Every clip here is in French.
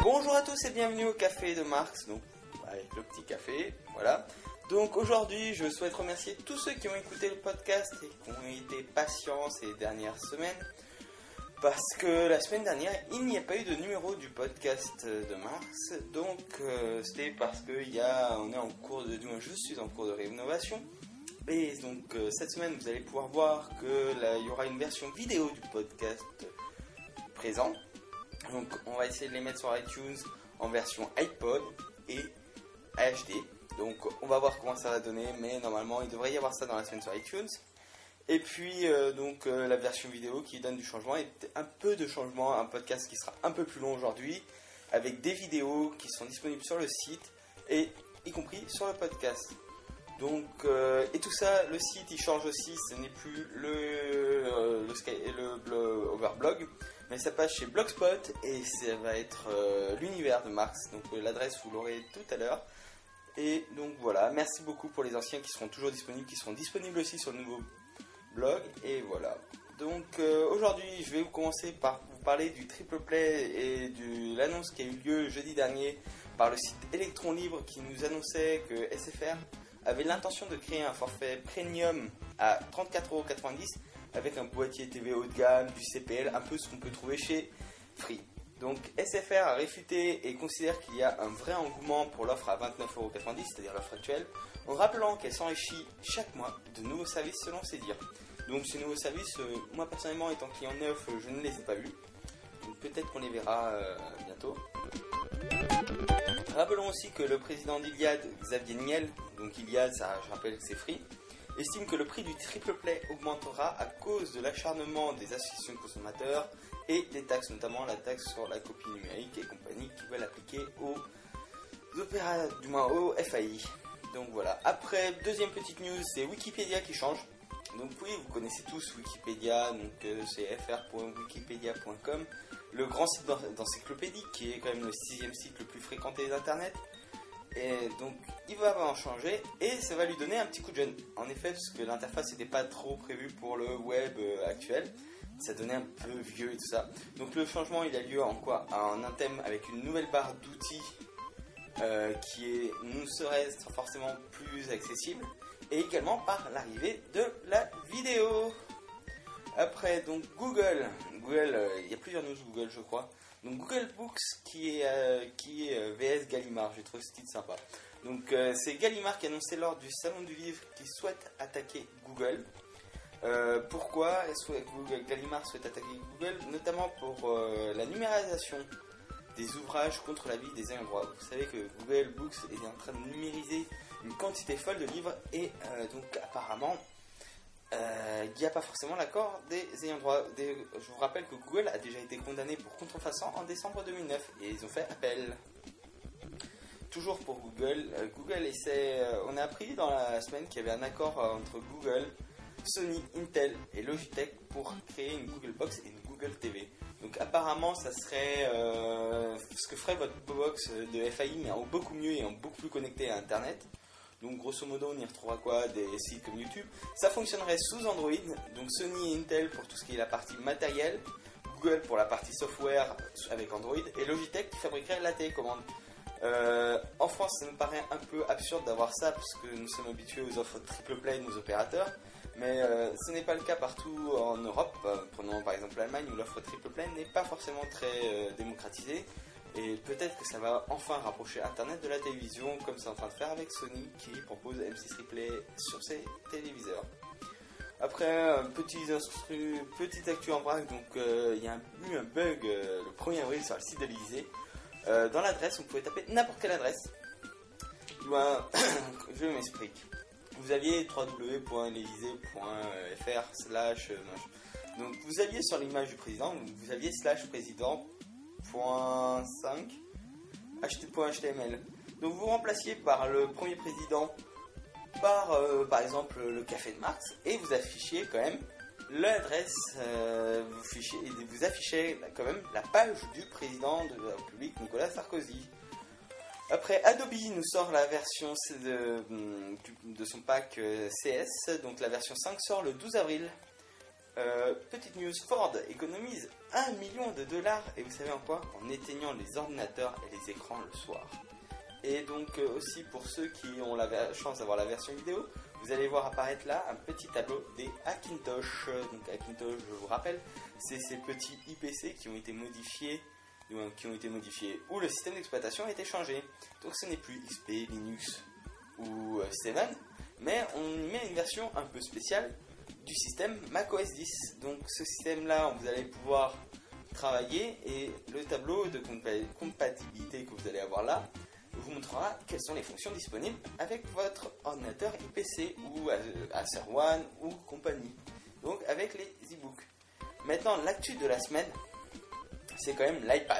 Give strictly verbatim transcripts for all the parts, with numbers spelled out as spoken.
Bonjour à tous et bienvenue au café de Marx, donc avec le petit café, voilà. Donc aujourd'hui je souhaite remercier tous ceux qui ont écouté le podcast et qui ont été patients ces dernières semaines. Parce que la semaine dernière il n'y a pas eu de numéro du podcast de Marx, donc euh, c'était parce que il y a, on est en cours de, du moins je suis en cours de rénovation. Et donc euh, cette semaine vous allez pouvoir voir que là, il y aura une version vidéo du podcast présent. Donc on va essayer de les mettre sur iTunes en version iPod et H D. Donc on va voir comment ça va donner, mais normalement il devrait y avoir ça dans la semaine sur iTunes. Et puis euh, donc euh, la version vidéo qui donne du changement et un peu de changement, un podcast qui sera un peu plus long aujourd'hui, avec des vidéos qui sont disponibles sur le site et y compris sur le podcast. Donc euh, et tout ça, le site il change aussi, ce n'est plus le euh, le, Sky, le, le Overblog, mais ça passe chez Blogspot et ça va être euh, l'univers de Marx. Donc euh, l'adresse vous l'aurez tout à l'heure. Et donc voilà, merci beaucoup pour les anciens qui seront toujours disponibles, qui seront disponibles aussi sur le nouveau blog. Et voilà. Donc euh, aujourd'hui, je vais vous commencer par vous parler du triple play et de l'annonce qui a eu lieu jeudi dernier par le site Electron Libre qui nous annonçait que S F R avait l'intention de créer un forfait premium à trente-quatre euros quatre-vingt-dix avec un boîtier T V haut de gamme, du C P L, un peu ce qu'on peut trouver chez Free. Donc S F R a réfuté et considère qu'il y a un vrai engouement pour l'offre à vingt-neuf euros quatre-vingt-dix, c'est-à-dire l'offre actuelle, en rappelant qu'elle s'enrichit chaque mois de nouveaux services selon ses dires. Donc ces nouveaux services, euh, moi personnellement étant client neuf, euh, je ne les ai pas vus. Donc peut-être qu'on les verra euh, bientôt. Rappelons aussi que le président d'Iliad, Xavier Niel, donc Iliad, ça, je rappelle que c'est Free, estime que le prix du triple play augmentera à cause de l'acharnement des associations de consommateurs et des taxes, notamment la taxe sur la copie numérique et compagnie qui veulent appliquer aux opérateurs, du moins aux F A I. Donc voilà. Après, deuxième petite news, c'est Wikipédia qui change. Donc oui, vous connaissez tous Wikipédia, donc euh, c'est f r point wikipedia point com, le grand site d'encyclopédie qui est quand même le sixième site le plus fréquenté d'Internet. Et donc il va en changer et ça va lui donner un petit coup de jeune. En effet, parce que l'interface n'était pas trop prévue pour le web euh, actuel, ça donnait un peu vieux et tout ça. Donc le changement il a lieu en quoi? En un thème avec une nouvelle barre d'outils euh, qui est, nous serait forcément plus accessible. Et également par l'arrivée de la vidéo. Après, donc Google, Google, euh, il y a plusieurs news Google, je crois. Donc Google Books qui est, euh, qui est euh, V S Gallimard, j'ai trouvé ce titre sympa. Donc euh, c'est Gallimard qui a annoncé lors du Salon du Livre qu'il souhaite attaquer Google. Euh, pourquoi Google, Gallimard souhaite attaquer Google? Notamment pour euh, la numérisation des ouvrages contre l'avis des ayants droit. Vous savez que Google Books est en train de numériser une quantité folle de livres et euh, donc apparemment euh, il n'y a pas forcément l'accord des ayants droit. Des, je vous rappelle que Google a déjà été condamné pour contrefaçon en décembre deux mille neuf et ils ont fait appel. Toujours pour Google, euh, Google essaie, euh, on a appris dans la semaine qu'il y avait un accord euh, entre Google, Sony, Intel et Logitech pour créer une Google Box et une Google T V. Donc apparemment ça serait euh, ce que ferait votre box de F A I mais en beaucoup mieux et en beaucoup plus connecté à Internet. Donc grosso modo on y retrouvera quoi? Des sites comme YouTube. Ça fonctionnerait sous Android, donc Sony et Intel pour tout ce qui est la partie matérielle, Google pour la partie software avec Android et Logitech qui fabriquerait la télécommande. Euh, en France ça me paraît un peu absurde d'avoir ça parce que nous sommes habitués aux offres triple play de nos opérateurs. Mais euh, ce n'est pas le cas partout en Europe. Euh, prenons par exemple l'Allemagne où l'offre triple play n'est pas forcément très euh, démocratisée. Et peut-être que ça va enfin rapprocher Internet de la télévision comme c'est en train de faire avec Sony qui propose M six Replay sur ses téléviseurs. Après, euh, petit, instru, petite actu en vrac, donc il euh, y a un, eu un bug euh, le premier avril sur le site de l'Élysée. Euh, dans l'adresse, on pouvait taper n'importe quelle adresse. Ben, je m'explique. Vous aviez w w w point l'élysée point f r slash donc vous aviez sur l'image du président, vous aviez slash président point cinq point h t m l. Donc vous remplaciez par le premier président par euh, par exemple le café de Marx et vous affichiez quand même l'adresse, euh, vous, fichez, vous affichez quand même la page du président de la République Nicolas Sarkozy. Après, Adobe nous sort la version de, de son pack C S, donc la version cinq sort le douze avril. Euh, petite news, Ford économise un million de dollars, et vous savez en quoi? En éteignant les ordinateurs et les écrans le soir. Et donc euh, aussi pour ceux qui ont la chance d'avoir la version vidéo, vous allez voir apparaître là un petit tableau des Hackintosh. Donc Hackintosh, je vous rappelle, c'est ces petits I P C qui ont été modifiés, qui ont été modifiés où le système d'exploitation a été changé. Donc ce n'est plus X P, Linux ou euh, sept, mais on y met une version un peu spéciale du système macOS dix. Donc ce système là, vous allez pouvoir travailler, et le tableau de compatibilité que vous allez avoir là vous montrera quelles sont les fonctions disponibles avec votre ordinateur I P C ou Acer One ou compagnie, donc avec les e-books. Maintenant, l'actu de la semaine, c'est quand même l'iPad.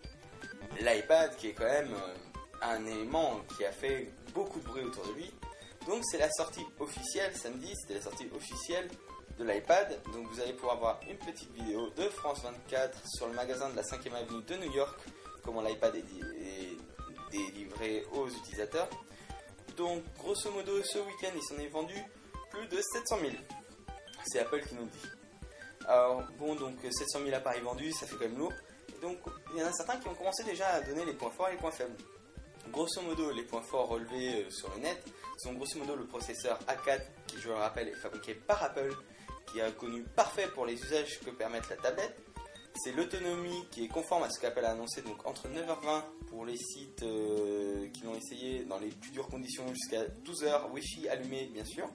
L'iPad qui est quand même un élément qui a fait beaucoup de bruit autour de lui. Donc c'est la sortie officielle, samedi, c'était la sortie officielle de l'iPad. Donc vous allez pouvoir voir une petite vidéo de France vingt-quatre sur le magasin de la cinquième avenue de New York, comment l'iPad est, est délivré aux utilisateurs. Donc grosso modo, ce week-end il s'en est vendu plus de sept cent mille. C'est Apple qui nous le dit. Alors bon, donc sept cent mille appareils vendus, ça fait quand même lourd. Et donc il y en a certains qui ont commencé déjà à donner les points forts et les points faibles. Grosso modo, les points forts relevés sur le net sont grosso modo le processeur A quatre, qui je le rappelle est fabriqué par Apple, qui est connu parfait pour les usages que permettent la tablette. C'est l'autonomie qui est conforme à ce qu'Apple a annoncé, donc entre neuf heures vingt pour les sites euh, qui l'ont essayé dans les plus dures conditions, jusqu'à douze heures, Wi-Fi allumé bien sûr,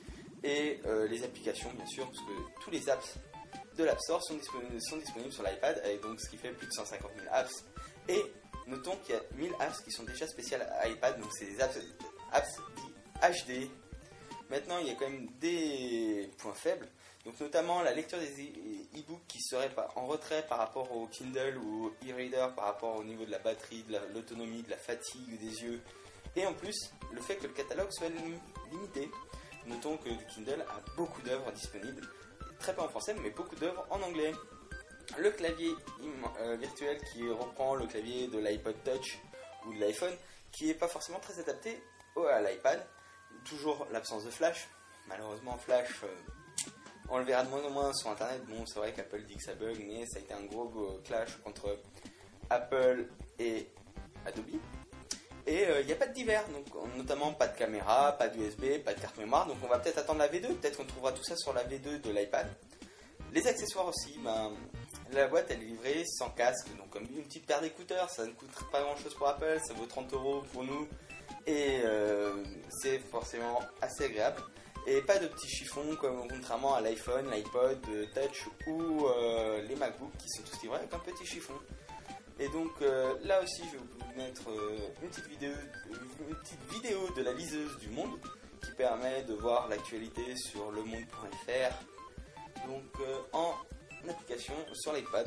et euh, les applications bien sûr, parce que tous les apps de l'App Store sont disponibles, sont disponibles sur l'iPad, avec donc ce qui fait plus de cent cinquante mille apps. Et notons qu'il y a mille apps qui sont déjà spéciales à iPad, donc c'est des apps, apps dits H D. Maintenant, il y a quand même des points faibles, donc notamment la lecture des e-books qui serait en retrait par rapport au Kindle ou au e-reader, par rapport au niveau de la batterie, de l'autonomie, de la fatigue des yeux, et en plus le fait que le catalogue soit limité. Notons que le Kindle a beaucoup d'œuvres disponibles, très peu en français, mais beaucoup d'œuvres en anglais. Le clavier euh, virtuel qui reprend le clavier de l'iPod Touch ou de l'iPhone, qui n'est pas forcément très adapté à l'iPad. Toujours l'absence de flash. Malheureusement, flash, euh, on le verra de moins en moins sur internet. Bon, c'est vrai qu'Apple dit que ça bug, mais ça a été un gros, gros clash entre Apple et Adobe. Et il euh, n'y a pas de divers, donc notamment pas de caméra, pas d'U S B, pas de carte mémoire. Donc on va peut-être attendre la V deux. Peut-être qu'on trouvera tout ça sur la V deux de l'iPad. Les accessoires aussi, ben, la boîte elle est livrée sans casque, donc comme une petite paire d'écouteurs, ça ne coûte pas grand chose pour Apple, ça vaut trente euros pour nous, et euh, c'est forcément assez agréable. Et pas de petits chiffons, comme contrairement à l'iPhone, l'iPod Touch ou euh, les MacBooks qui sont tous livrés avec un petit chiffon. Et donc euh, là aussi je vais vous mettre euh, une, petite vidéo, une petite vidéo de la liseuse du Monde qui permet de voir l'actualité sur le monde point F R. Donc euh, en application sur l'iPad.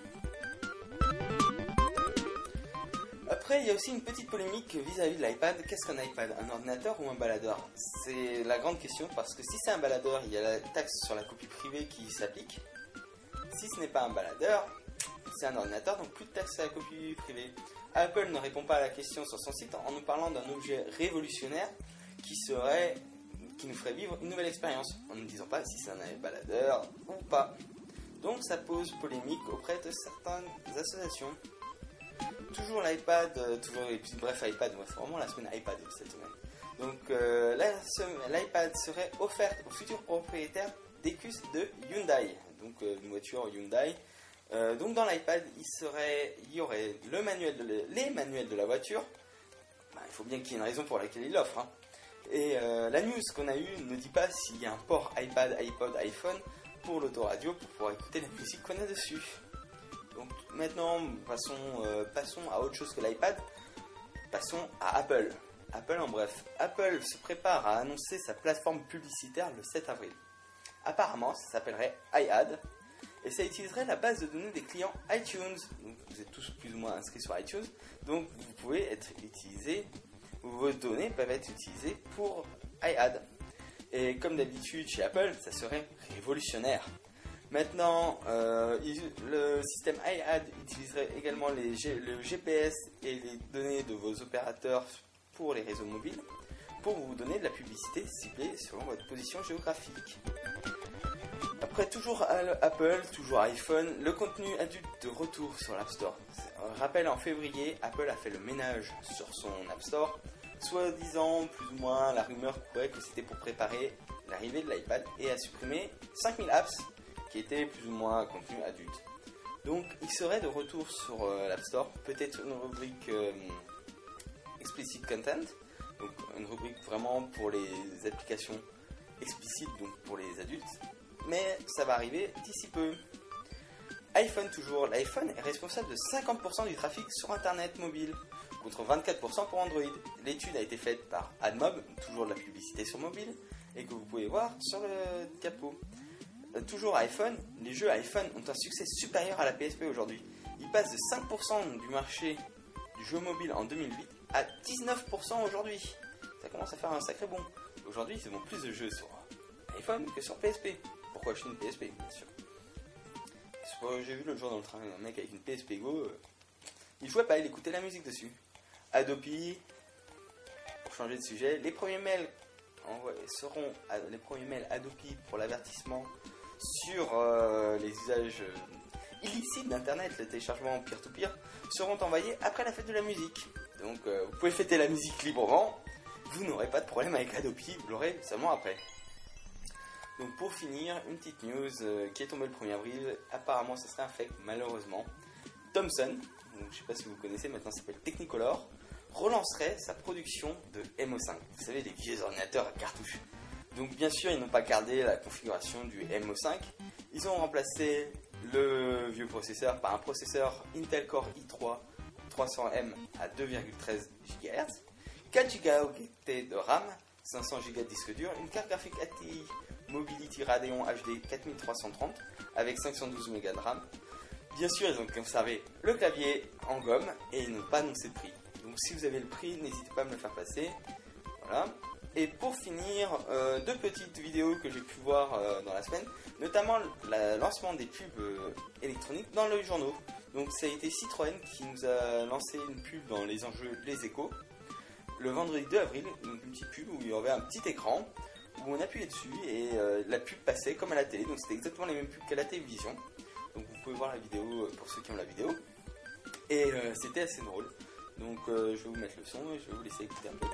Après, il y a aussi une petite polémique vis-à-vis de l'iPad. Qu'est-ce qu'un iPad? Un ordinateur ou un baladeur? C'est la grande question, parce que si c'est un baladeur, il y a la taxe sur la copie privée qui s'applique. Si ce n'est pas un baladeur, c'est un ordinateur, donc plus de taxe sur la copie privée. Apple ne répond pas à la question sur son site en nous parlant d'un objet révolutionnaire qui serait... qui nous ferait vivre une nouvelle expérience, en ne disant pas si c'est un baladeur ou pas. Donc ça pose polémique auprès de certaines associations. Toujours l'iPad, euh, toujours les petits bref iPad, ouais, c'est vraiment la semaine iPad cette semaine. Donc euh, l'iPad serait offerte aux futurs propriétaires d'E Q S de Hyundai, donc euh, une voiture Hyundai. Euh, donc dans l'iPad, il, serait, il y aurait le manuel de, les manuels de la voiture. Bah, il faut bien qu'il y ait une raison pour laquelle il l'offre. Hein. Et euh, la news qu'on a eue ne dit pas s'il y a un port iPad, iPod, iPhone pour l'autoradio pour pouvoir écouter la musique qu'on a dessus. Donc maintenant, passons, euh, passons à autre chose que l'iPad. Passons à Apple. Apple en bref. Apple se prépare à annoncer sa plateforme publicitaire le sept avril. Apparemment, ça s'appellerait iAd. Et ça utiliserait la base de données des clients iTunes. Donc, vous êtes tous plus ou moins inscrits sur iTunes. Donc vous pouvez être utilisés, vos données peuvent être utilisées pour iAd. Et comme d'habitude chez Apple, ça serait révolutionnaire. Maintenant, euh, le système iAd utiliserait également les G, le G P S et les données de vos opérateurs pour les réseaux mobiles pour vous donner de la publicité ciblée selon votre position géographique. Après, Après, toujours Apple, toujours iPhone, le contenu adulte de retour sur l'App Store. Rappel, en février, Apple a fait le ménage sur son App Store. Soit disant, plus ou moins, la rumeur courait que c'était pour préparer l'arrivée de l'iPad et a supprimé cinq mille apps qui étaient plus ou moins contenu adulte. Donc, il serait de retour sur euh, l'App Store, peut-être une rubrique euh, explicit content, donc une rubrique vraiment pour les applications explicites, donc pour les adultes. Mais ça va arriver d'ici peu. iPhone toujours. L'iPhone est responsable de cinquante pour cent du trafic sur Internet mobile, contre vingt-quatre pour cent pour Android. L'étude a été faite par AdMob, toujours de la publicité sur mobile, et que vous pouvez voir sur le capot. Euh, toujours iPhone, les jeux iPhone ont un succès supérieur à la P S P aujourd'hui. Ils passent de cinq pour cent du marché du jeu mobile en deux mille huit à dix-neuf pour cent aujourd'hui. Ça commence à faire un sacré bond. Aujourd'hui, ils vendent plus de jeux sur iPhone que sur P S P. Pourquoi acheter une P S P, bien sûr. J'ai vu l'autre jour dans le train un mec avec une P S P Go, euh, il jouait pas, il écoutait la musique dessus. Adobe, pour changer de sujet, les premiers mails envoyés seront les premiers mails Adobe pour l'avertissement sur euh, les usages euh, illicites d'internet, le téléchargement peer-to-peer, seront envoyés après la fête de la musique. Donc euh, vous pouvez fêter la musique librement, vous n'aurez pas de problème avec Adobe, vous l'aurez seulement après. Donc pour finir, une petite news euh, qui est tombée le premier avril, apparemment ce serait un fake malheureusement. Thomson, donc, je ne sais pas si vous connaissez, maintenant ça s'appelle Technicolor, relancerait sa production de M O cinq. Vous savez, les vieux ordinateurs à cartouches. Donc bien sûr, ils n'ont pas gardé la configuration du M O cinq, ils ont remplacé le vieux processeur par un processeur Intel Core i trois trois cents M à deux virgule treize gigahertz, quatre gigaoctets de RAM, cinq cents gigas de disque dur, une carte graphique A T I Mobility Radeon H D quatre mille trois cent trente avec cinq cent douze mégas de RAM. Bien sûr, ils ont conservé le clavier en gomme et ils n'ont pas annoncé de prix. Donc si vous avez le prix, n'hésitez pas à me le faire passer. Voilà. Et pour finir, euh, deux petites vidéos que j'ai pu voir euh, dans la semaine, notamment le lancement des pubs euh, électroniques dans les journaux. Donc ça a été Citroën qui nous a lancé une pub dans les enjeux Les Échos le vendredi deux avril, donc une petite pub où il y avait un petit écran où on appuyait dessus et euh, la pub passait comme à la télé, donc c'était exactement les mêmes pubs qu'à la télévision. Donc vous pouvez voir la vidéo pour ceux qui ont la vidéo. Et euh, c'était assez drôle. Donc euh, je vais vous mettre le son et je vais vous laisser écouter un peu.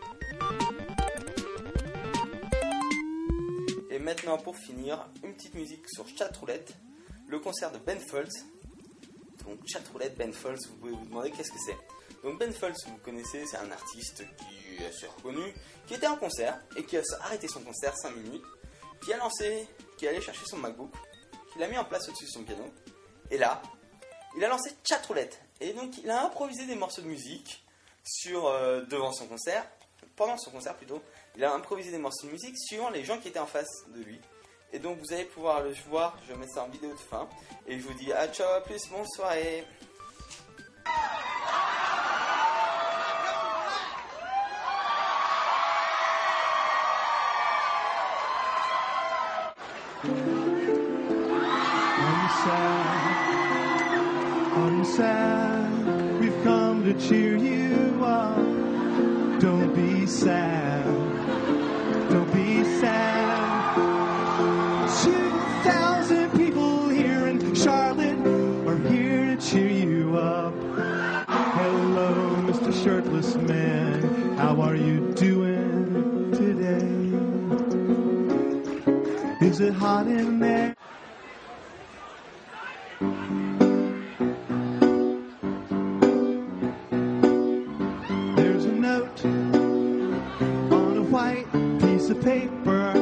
Et maintenant pour finir, une petite musique sur Chatroulette, le concert de Ben Folds. Donc Chatroulette, Ben Folds, vous pouvez vous demander qu'est-ce que c'est. Donc Ben Folds, vous connaissez, c'est un artiste qui est assez reconnu, qui était en concert et qui a arrêté son concert cinq minutes, qui a lancé, qui est allé chercher son MacBook, qui l'a mis en place au-dessus de son piano, et là, il a lancé Chatroulette. Et donc il a improvisé des morceaux de musique sur, euh, devant son concert, pendant son concert plutôt, il a improvisé des morceaux de musique suivant les gens qui étaient en face de lui. Et donc vous allez pouvoir le voir, je vais mettre ça en vidéo de fin, et je vous dis à ciao, à plus, bonne soirée. Aren't sad, we've come to cheer you up. Don't be sad, don't be sad. Two thousand people here in Charlotte are here to cheer you up. Hello, Mister Shirtless Man, how are you doing today? Is it hot in there? There's a note on a white piece of paper.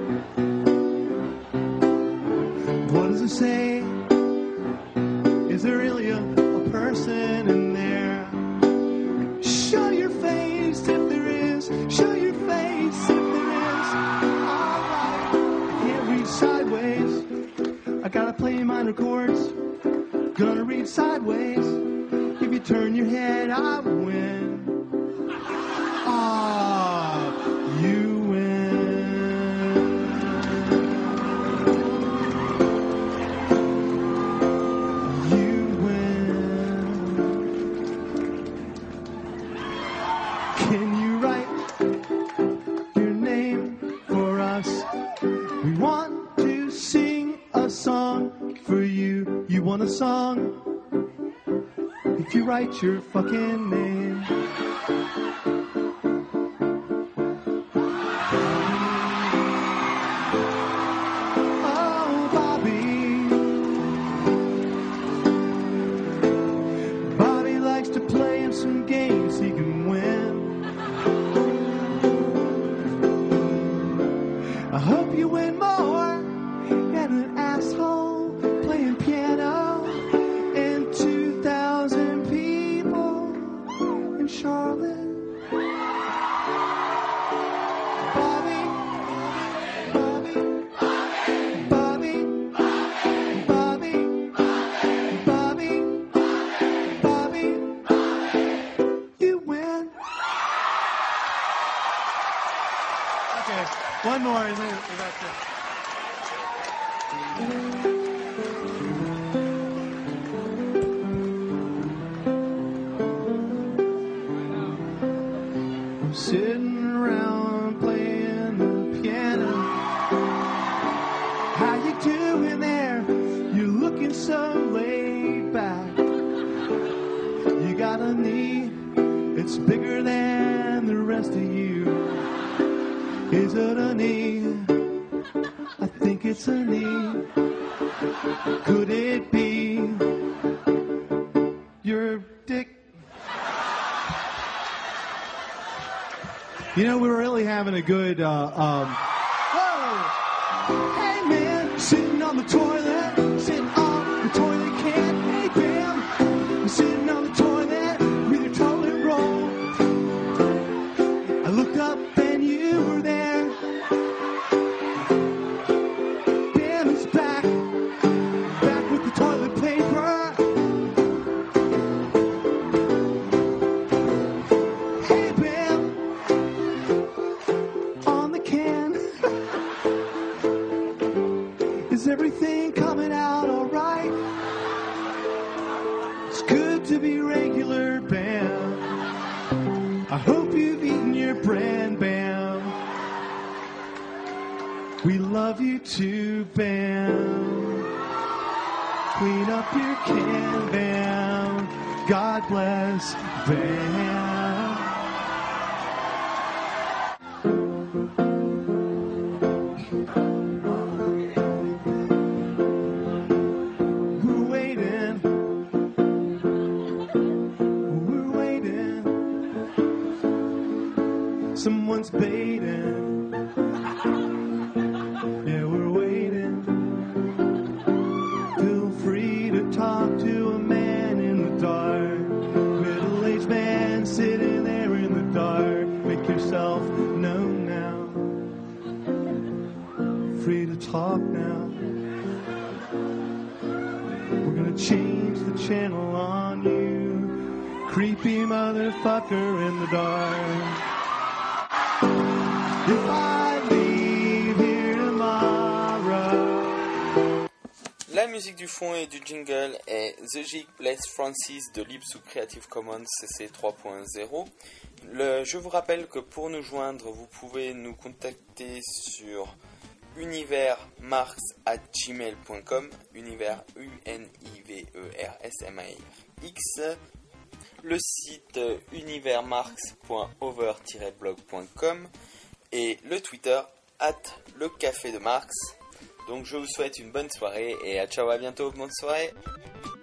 What does it say? Is there really a, a person in there? Show your face if there is. Show your face if there is. Alright, can't read sideways. I gotta play minor chords. Gonna read sideways. If you turn your head, I win. Ah, you win. You win. Can you write your name for us? We want to sing a song if you write your fucking name. Oh, Bobby. Bobby likes to play in some games he can win. I hope you win more than an asshole playing piano and two thousand people in Charlotte. Bobby, Bobby, Bobby, Bobby, Bobby, Bobby, you win. Okay, one more, and then that's it. I'm sitting around playing the piano. How you doing there? You're looking so laid back. You got a knee, it's bigger than the rest of you. Is it a knee? I think it's a knee. Could it be your dick? You know, we're really having a good, uh, um... Whoa! Hey, man, sitting on the toilet, sitting on the toilet can. Hey, Bam, you're sitting on the toilet with your toilet roll. I looked up and you were there. Bam is back, back with the toilet paper. Hey, Bam, on the can. Is everything coming out all right? It's good to be regular, Bam. I hope you've eaten your bread, Bam. We love you too, Bam. Clean up your can, Bam. God bless, Bam. We're waiting. We're waiting. Someone's baiting. Yeah, we're waiting. Feel free to talk to a man in the dark. Middle-aged man sitting there in the dark. Make yourself known now. Free to talk now. We're gonna change the channel on you. Creepy motherfucker in the dark. If I leave here tomorrow. La musique du fond et du jingle est The Jig Bless Francis de libre sous Creative Commons C C trois point zéro. Le, je vous rappelle que pour nous joindre, vous pouvez nous contacter sur universmarx arobase gmail point com, univers U N I V E R S M A R X, le site universmarx point over tiret blog point com et le Twitter arobase le café de Marx. Donc je vous souhaite une bonne soirée et à ciao, à bientôt, bonne soirée.